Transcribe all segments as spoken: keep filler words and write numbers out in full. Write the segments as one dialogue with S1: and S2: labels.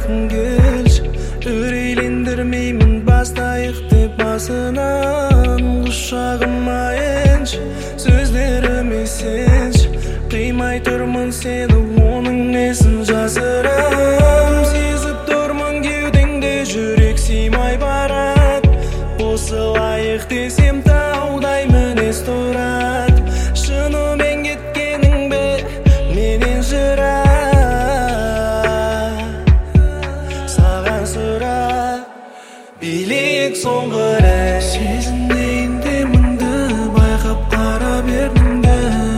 S1: жақын келші, үрейлендірмеймін бастайық деп басынан. Құшағыма енші, сөздеріме сенші, қимай тұрмын сені, оның несін жасырам. Сезіп тұрмын кеудеңде жүрек сыймай барады, қосылайық десем таудай мінез тұрады. Шынымен кеткенің бе менен жырақ, саған сұрақ. Билейік соңғы рет, сезінейін деміңді, байқап қара бердің бе.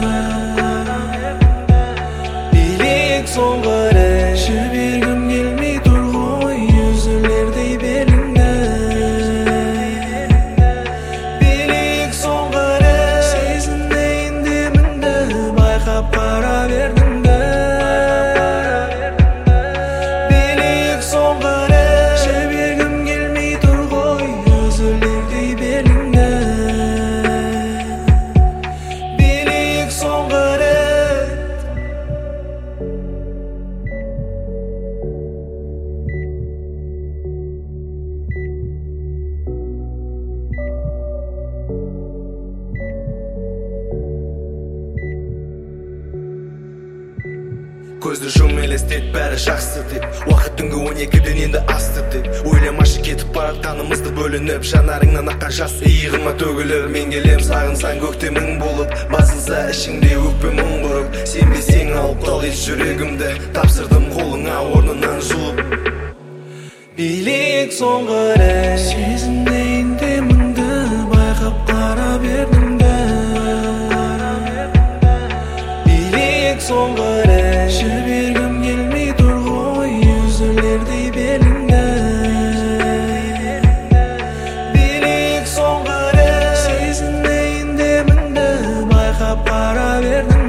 S1: Билейік соңғы рет, жібергім келмей тұр ғой үзілердей беліңді. Билейік соңғы рет, сезінейін деміңді, байқап қара бердің бе. Билейік соңғы рет, жібергім келмей тұр ғой үзілердей беліңді. Билейік соңғы рет.
S2: Көзді жұм елестет, бәрі жақсы деп. Уақыт түнгі он екіден енді асты деп. Ойламашы кетіп барып қанымызды бөлініп, жанарыңнан аққан жас иығыма төгіліп. Мен келем сағынсаң көктемің болып, басылса ішіңде өкпе мұң құрып. Сенбесең алып қал еш жүрегімді, тапсырдым қолыңа орнынан жұлып.
S1: Билейік соңғы рет, сезінейін деміңді, байқап қара бердің бе. Билейік соңғы рет, жібергім келмей тұр ғой үзілердей беліңді. Билейік соңғы рет, сезінейін деміңді, байқап қара бердің